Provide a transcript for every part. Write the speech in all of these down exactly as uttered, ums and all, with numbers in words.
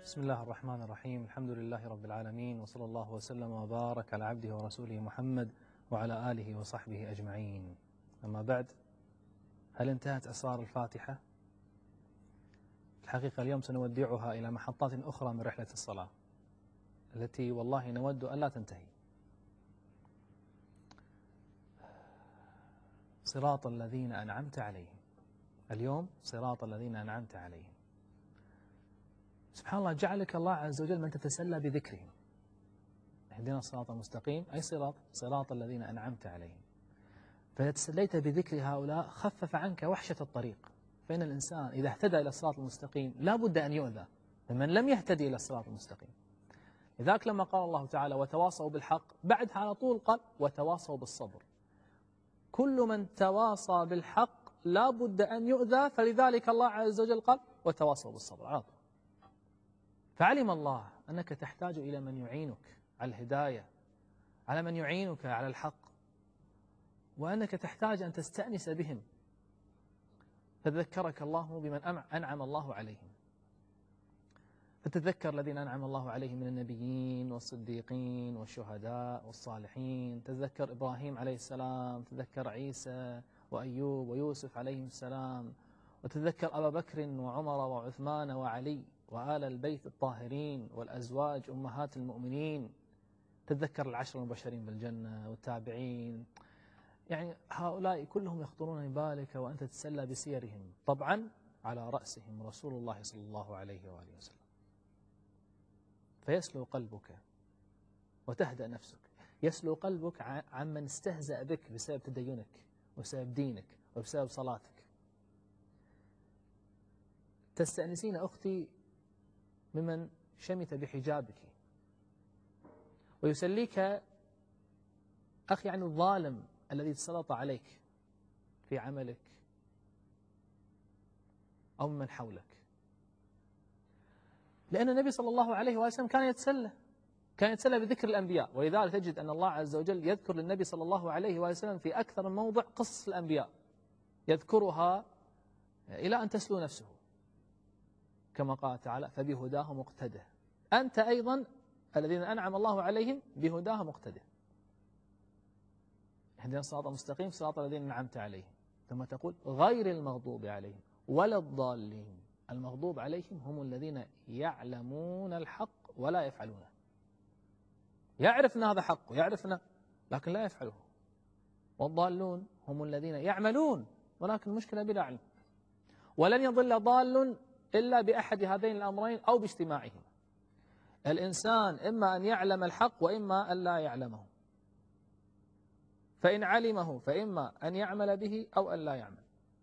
بسم الله الرحمن الرحيم. الحمد لله رب العالمين، وصلى الله وسلم وبارك على عبده ورسوله محمد وعلى آله وصحبه أجمعين. أما بعد، هل انتهت أسرار الفاتحة؟ الحقيقة اليوم سنودعها إلى محطات أخرى من رحلة الصلاة التي والله نود أن لا تنتهي. صراط الذين أنعمت عليهم. اليوم صراط الذين أنعمت عليهم. سبحان الله، جعلك الله عز وجل من تتسلى بذكرهم. اهدنا الصراط المستقيم، أي صراط صراط الذين أنعمت عليهم. فإذا تسليت بذكر هؤلاء خفف عنك وحشة الطريق. فإن الإنسان إذا اهتدى إلى الصراط المستقيم لا بد أن يؤذى فمن لم يهتدي إلى الصراط المستقيم. لذلك لما قال الله تعالى وتواصوا بالحق، بعدها على طول قال وتواصوا بالصبر. كل من تواصى بالحق لا بد أن يؤذى، فلذلك الله عز وجل قال وتواصوا بالصبر على طول. فعلم الله أنك تحتاج إلى من يعينك على الهداية، على من يعينك على الحق، وأنك تحتاج أن تستأنس بهم، فذكرك الله بمن أنعم الله عليهم. فتذكر الذين أنعم الله عليهم من النبيين والصديقين والشهداء والصالحين. تذكر إبراهيم عليه السلام، تذكر عيسى وأيوب ويوسف عليهم السلام، وتذكر أبا بكر وعمر وعثمان وعلي وآل البيت الطاهرين والأزواج أمهات المؤمنين. تذكر العشر المبشرين بالجنة والتابعين. يعني هؤلاء كلهم يخطرون ببالك وأنت تتسلى بسيرهم، طبعا على رأسهم رسول الله صلى الله عليه وآله وسلم. فيسلو قلبك وتهدأ نفسك. يسلو قلبك عمن استهزأ بك بسبب تدينك وبسبب دينك وبسبب صلاتك. تستأنسين أختي ممن شمت بحجابك، ويسليك أخي عن الظالم الذي تسلط عليك في عملك أو من حولك. لأن النبي صلى الله عليه وسلم كان يتسلى كان يتسلى بذكر الأنبياء، ولذلك تجد أن الله عز وجل يذكر للنبي صلى الله عليه وسلم في أكثر من موضع قصص الأنبياء، يذكرها إلى أن تسلو نفسه، كما قال تعالى فبهداه مقتده. أنت أيضا الذين أنعم الله عليهم بهداه مقتده. اهدنا الصراط المستقيم صراط الذين أنعمت عليهم، ثم تقول غير المغضوب عليهم ولا الضالين. المغضوب عليهم هم الذين يعلمون الحق ولا يفعلونه. يعرف أن هذا حق ويعرف أنه لكن لا يفعله. والضالون هم الذين يعملون ولكن المشكلة بلا علم. ولن يضل ضال إلا بأحد هذين الأمرين أو باجتماعهما. الإنسان إما أن يعلم الحق وإما أن لا يعلمه، فإن علمه فإما أن يعمل به أو أن لا يعمل.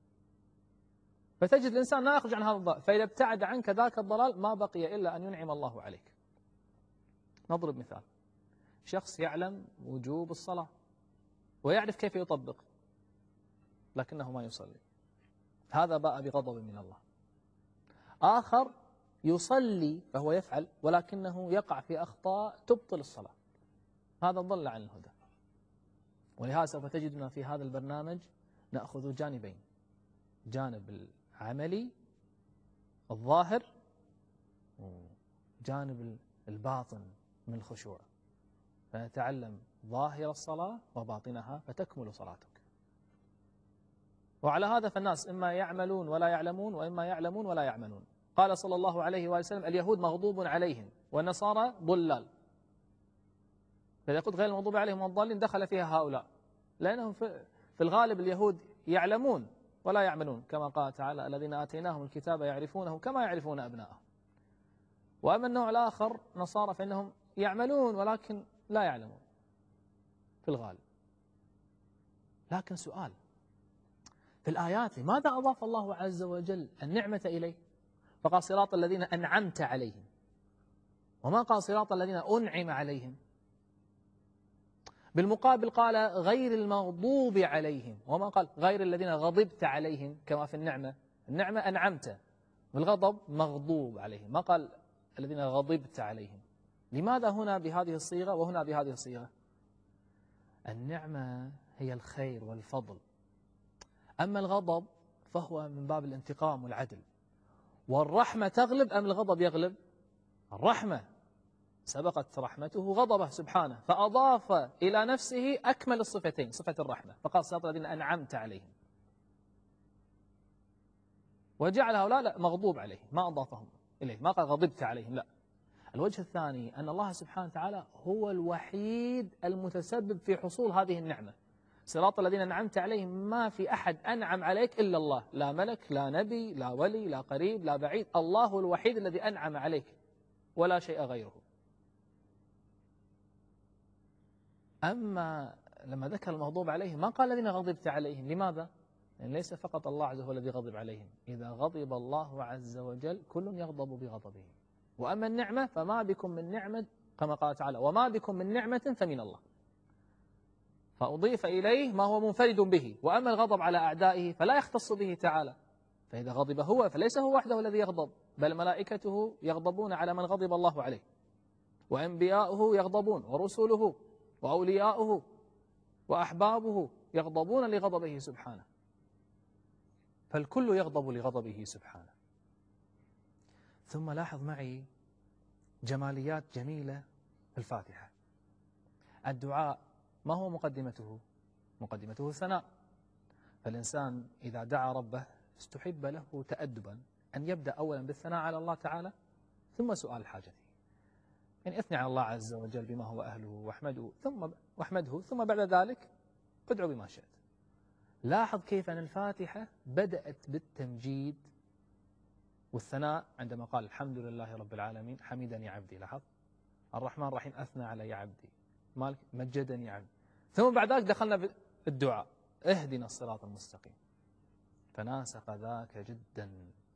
فتجد الإنسان لا يخرج عن هذا الضلال، فإذا ابتعد عنك ذاك الضلال ما بقي إلا أن ينعم الله عليك. نضرب مثال: شخص يعلم وجوب الصلاة ويعرف كيف يطبق لكنه ما يصلي، هذا باء بغضب من الله. آخر يصلي فهو يفعل ولكنه يقع في أخطاء تبطل الصلاة، هذا ضل عن الهدى. ولهذا سوف تجدنا في هذا البرنامج نأخذ جانبين: جانب العملي الظاهر وجانب الباطن من الخشوع، فنتعلم ظاهر الصلاة وباطنها فتكمل صلاتك. وعلى هذا فالناس إما يعملون ولا يعلمون وإما يعلمون ولا يعملون. قال صلى الله عليه وسلم اليهود مغضوب عليهم والنصارى ضلال. فإذا قلت غير المغضوب عليهم والضالين دخل فيها هؤلاء، لأنهم في الغالب اليهود يعلمون ولا يعملون، كما قال تعالى الذين آتيناهم الكتاب يعرفونه كما يعرفون أبناءهم. وأما النوع الآخر نصارى فإنهم يعملون ولكن لا يعلمون في الغالب. لكن سؤال: في الآيات ماذا أضاف الله عز وجل النعمة إليه؟ فقال صراط الذين أنعمت عليهم، وما قال صراط الذين أنعم عليهم. بالمقابل قال غير المغضوب عليهم، وما قال غير الذين غضبت عليهم كما في النعمة. النعمة أنعمت، والغضب مغضوب عليهم، ما قال الذين غضبت عليهم. لماذا هنا بهذه الصيغة وهنا بهذه الصيغة؟ النعمة هي الخير والفضل، أما الغضب فهو من باب الانتقام والعدل. والرحمة تغلب أم الغضب يغلب؟ الرحمة سبقت رحمته غضبه سبحانه، فأضاف إلى نفسه أكمل الصفتين، صفة الرحمة، فقال صراط الذين أنعمت عليهم، وجعل هؤلاء لا مغضوب عليهم، ما أضافهم إليه، ما قال غضبت عليهم، لا. الوجه الثاني أن الله سبحانه وتعالى هو الوحيد المتسبب في حصول هذه النعمة. صراط الذين أنعمت عليهم، ما في أحد أنعم عليك إلا الله، لا ملك لا نبي لا ولي لا قريب لا بعيد، الله هو الوحيد الذي أنعم عليك ولا شيء غيره. أما لما ذكر المغضوب عليهم ما قال الذين غضبت عليهم، لماذا؟ لأن ليس فقط الله عز وجل الذي غضب عليهم، إذا غضب الله عز وجل كل يغضب بغضبه. وأما النعمة فما بكم من نعمة، كما قال تعالى وما بكم من نعمة فمن الله، فأضيف إليه ما هو منفرد به. وأما الغضب على أعدائه فلا يختص به تعالى، فإذا غضب هو فليس هو وحده الذي يغضب، بل ملائكته يغضبون على من غضب الله عليه، وأنبياؤه يغضبون، ورسله وأولياؤه وأحبابه يغضبون لغضبه سبحانه، فالكل يغضب لغضبه سبحانه. ثم لاحظ معي جماليات جميلة في الفاتحة. الدعاء ما هو مقدمته؟ مقدمته الثناء، فالإنسان إذا دعا ربه استحب له تأدبا أن يبدأ أولا بالثناء على الله تعالى ثم سؤال حاجته، يعني اثني على الله عز وجل بما هو أهله واحمده ثم واحمده ثم بعد ذلك ادعو بما شئت. لاحظ كيف أن الفاتحة بدأت بالتمجيد والثناء عندما قال الحمد لله رب العالمين حمدني عبدي، لاحظ الرحمن الرحيم أثنى علي عبدي، مالك مجدني عبدي، ثم بعد ذلك دخلنا بالدعاء اهدنا الصراط المستقيم، فناسق ذاك جدا.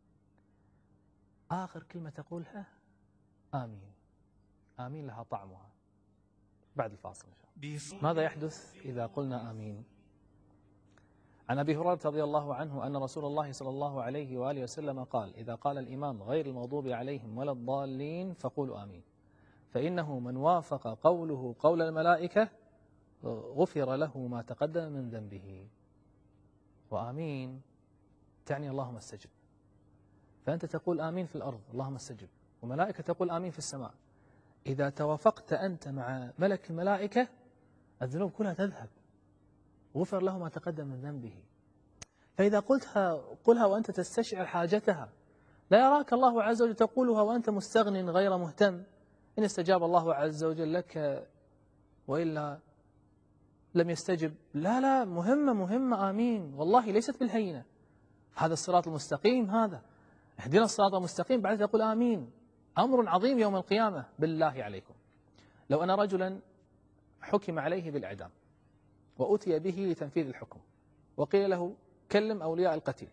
آخر كلمة تقولها آمين، آمين لها طعمها. بعد الفاصل إن شاء الله. ماذا يحدث إذا قلنا آمين؟ عن أبي هريرة رضي الله عنه أن رسول الله صلى الله عليه وآله وسلم قال إذا قال الإمام غير المغضوب عليهم ولا الضالين فقولوا آمين، فإنه من وافق قوله قول الملائكة غفر له ما تقدم من ذنبه. وآمين تعني اللهم استجب، فأنت تقول آمين في الأرض اللهم استجب، وملائكة تقول آمين في السماء. إذا توافقت أنت مع ملك الملائكة الذنوب كلها تذهب، غفر له ما تقدم من ذنبه. فإذا قلتها قلها وأنت تستشعر حاجتها، لا يراك الله عز وجل تقولها وأنت مستغن غير مهتم، إن استجاب الله عز وجل لك وإلا لم يستجب. لا لا، مهمة مهمة آمين، والله ليست بالهينة. هذا الصراط المستقيم، هذا اهدنا الصراط المستقيم، بعد تقول آمين، أمر عظيم يوم القيامة. بالله عليكم لو أن رجلا حكم عليه بالإعدام وأتي به لتنفيذ الحكم وقيل له كلم أولياء القتيل،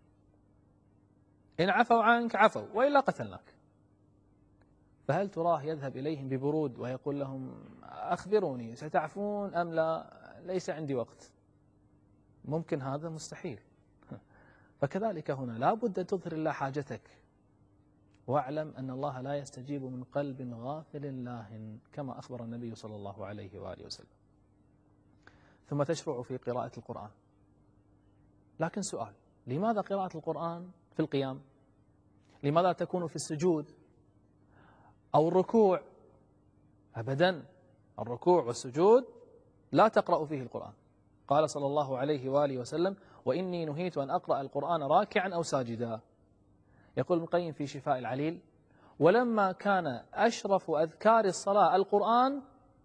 إن عفوا عنك عفوا وإلا قتلناك، فهل تراه يذهب إليهم ببرود ويقول لهم أخبروني ستعفون أم لا؟ ليس عندي وقت. ممكن هذا؟ مستحيل. فكذلك هنا لا بد أن تظهر الله حاجتك، واعلم أن الله لا يستجيب من قلب غافل لاهٍ كما أخبر النبي صلى الله عليه وآله وسلم. ثم تشرع في قراءة القرآن. لكن سؤال، لماذا قراءة القرآن في القيام؟ لماذا تكون في السجود أو الركوع؟ أبدا، الركوع والسجود لا تقرأ فيه القرآن. قال صلى الله عليه وآله وسلم وإني نهيت أن أقرأ القرآن راكعا أو ساجدا. يقول ابن القيم في شفاء العليل ولما كان أشرف أذكار الصلاة القرآن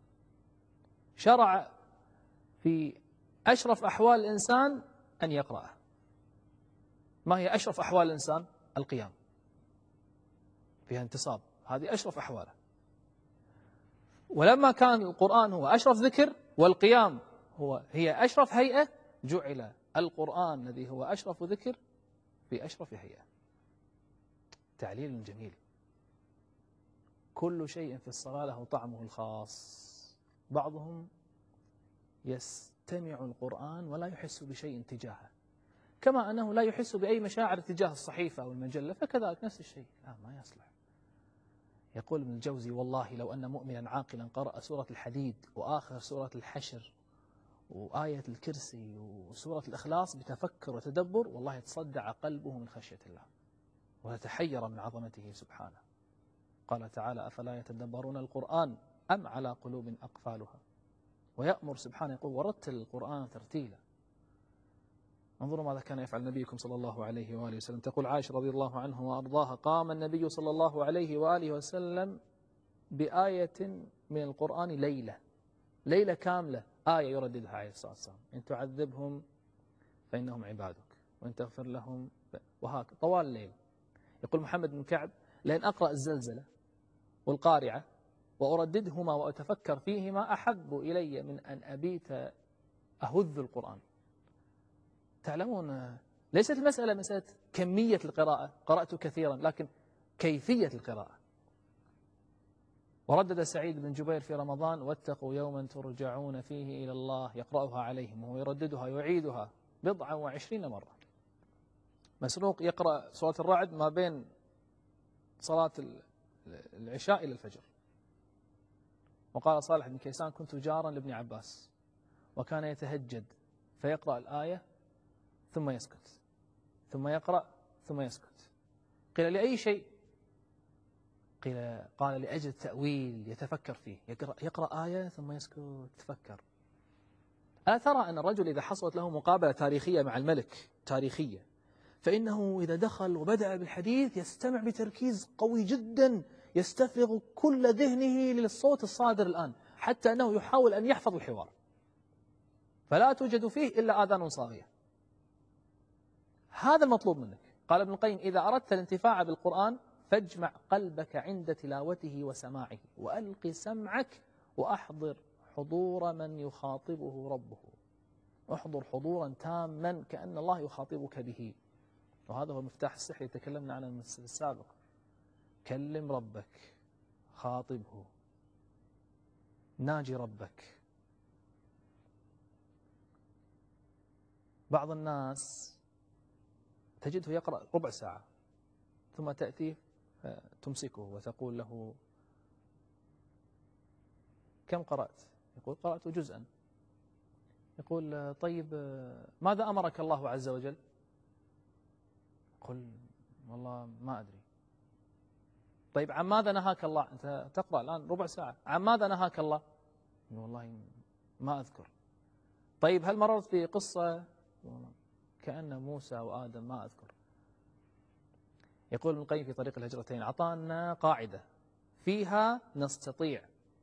شرع في أشرف أحوال الإنسان أن يقرأه. ما هي أشرف أحوال الإنسان؟ القيام، فيها انتصاب، هذه أشرف أحواله. ولما كان القرآن هو أشرف ذكر والقيام هو هي أشرف هيئة، جعل القرآن الذي هو أشرف ذكر في أشرف هيئة. تعليل جميل. كل شيء في الصلاة له طعمه الخاص. بعضهم يستمع القرآن ولا يحس بشيء تجاهه، كما أنه لا يحس بأي مشاعر تجاه الصحيفة أو المجلة، فكذلك نفس الشيء، لا ما يصلح. يقول ابن الجوزي والله لو أن مؤمنا عاقلا قرأ سورة الحديد وآخر سورة الحشر وآية الكرسي وسورة الإخلاص بتفكر وتدبر، والله يتصدع قلبه من خشية الله ويتحير من عظمته سبحانه. قال تعالى أفلا يتدبرون القرآن أم على قلوب أقفالها. ويأمر سبحانه يقول ورتل القرآن ترتيلا. انظروا ماذا كان يفعل نبيكم صلى الله عليه وآله وسلم. تقول عائشة رضي الله عنه وأرضاها قام النبي صلى الله عليه وآله وسلم بآية من القرآن ليلة ليلة كاملة آية يرددها عليه الصلاة والسلام: إن تعذبهم فإنهم عبادك وإن تغفر لهم وهكذا طوال الليل. يقول محمد بن كعب: لأن أقرأ الزلزلة والقارعة وأرددهما وأتفكر فيهما أحب إلي من أن أبيت أهذ القرآن. تعلمون ليست المسألة مسألة كمية القراءة، قرأت كثيرا، لكن كيفية القراءة. وردد سعيد بن جبير في رمضان: واتقوا يوما ترجعون فيه إلى الله، يقرأها عليهم وهو يرددها يعيدها بضعا وعشرين مرة. مسروق يقرأ سورة الرعد ما بين صلاة العشاء إلى الفجر. وقال صالح بن كيسان: كنت جارا لابن عباس وكان يتهجد فيقرأ الآية ثم يسكت ثم يقرأ ثم يسكت. قيل: لأي شيء؟ قيل قال: لأجل التأويل، يتفكر فيه، يقرأ, يقرأ آية ثم يسكت يتفكر. ألا ترى أن الرجل إذا حصلت له مقابلة تاريخية مع الملك تاريخية، فإنه إذا دخل وبدأ بالحديث يستمع بتركيز قوي جدا، يستفرغ كل ذهنه للصوت الصادر الآن، حتى أنه يحاول أن يحفظ الحوار، فلا توجد فيه إلا آذان صاغية. هذا المطلوب منك. قال ابن القيم: إذا أردت الانتفاع بالقرآن فاجمع قلبك عند تلاوته وسماعه، وألق سمعك وأحضر حضور من يخاطبه ربه. احضر حضورا تاما كأن الله يخاطبك به. وهذا هو المفتاح السحري تكلمنا عنه في السابق. كلم ربك، خاطبه، ناجي ربك. بعض الناس تجده يقرأ ربع ساعة ثم تأتي تمسكه وتقول له: كم قرأت؟ يقول: قرأت جزءا. يقول: طيب ماذا أمرك الله عز وجل؟ قل: والله ما أدري. طيب عن ماذا نهاك الله؟ أنت تقرأ الآن ربع ساعة، عن ماذا نهاك الله؟ والله ما أذكر. طيب هل مررت في قصة كأن موسى وآدم؟ ما أذكر. يقول ابن القيم في طريق الهجرتين: أعطانا قاعدة فيها نستطيع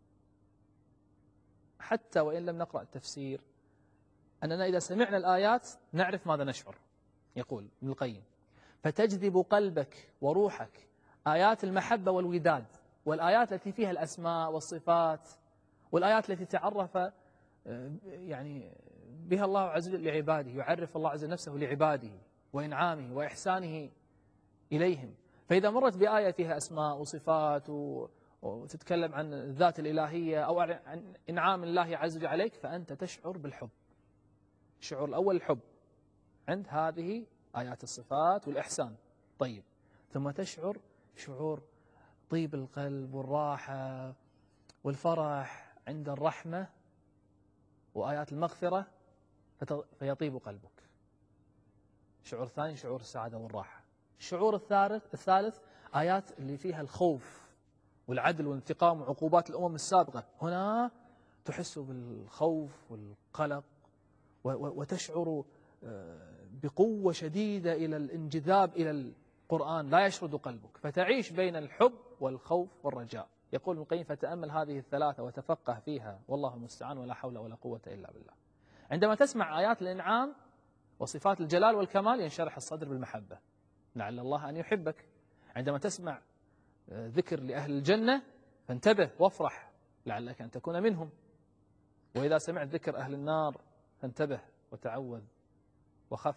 حتى وإن لم نقرأ التفسير أننا إذا سمعنا الآيات نعرف ماذا نشعر. يقول ابن القيم: فتجذب قلبك وروحك آيات المحبة والوداد، والآيات التي فيها الأسماء والصفات، والآيات التي تعرف يعني بها الله عز وجل لعباده، يعرف الله عز وجل نفسه لعباده وإنعامه وإحسانه إليهم. فإذا مرت بآية فيها أسماء وصفات وتتكلم عن الذات الإلهية أو عن إنعام الله عز وجل عليك، فأنت تشعر بالحب. الشعور الأول الحب عند هذه آيات الصفات والإحسان. طيب ثم تشعر شعور طيب القلب والراحة والفرح عند الرحمة وآيات المغفرة، فيطيب قلبك. شعور ثاني شعور السعادة والراحة. الشعور الثالث الثالث آيات اللي فيها الخوف والعدل والانتقام وعقوبات الأمم السابقة، هنا تحس بالخوف والقلق وتشعر بقوة شديدة إلى الانجذاب إلى القرآن، لا يشرد قلبك، فتعيش بين الحب والخوف والرجاء. يقول ابن القيم: فتأمل هذه الثلاثة وتفقه فيها، والله المستعان، ولا حول ولا قوة إلا بالله. عندما تسمع آيات الإنعام وصفات الجلال والكمال ينشرح الصدر بالمحبة، لعل الله أن يحبك. عندما تسمع ذكر لأهل الجنة فانتبه وافرح، لعلك أن تكون منهم. وإذا سمعت ذكر أهل النار فانتبه وتعوذ وخف،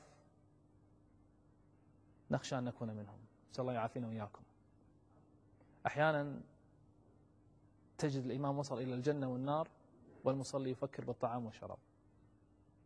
نخشى أن نكون منهم. نسأل الله يعافينا وإياكم. أحيانا تجد الإمام وصل إلى الجنة والنار والمصلي يفكر بالطعام والشراب.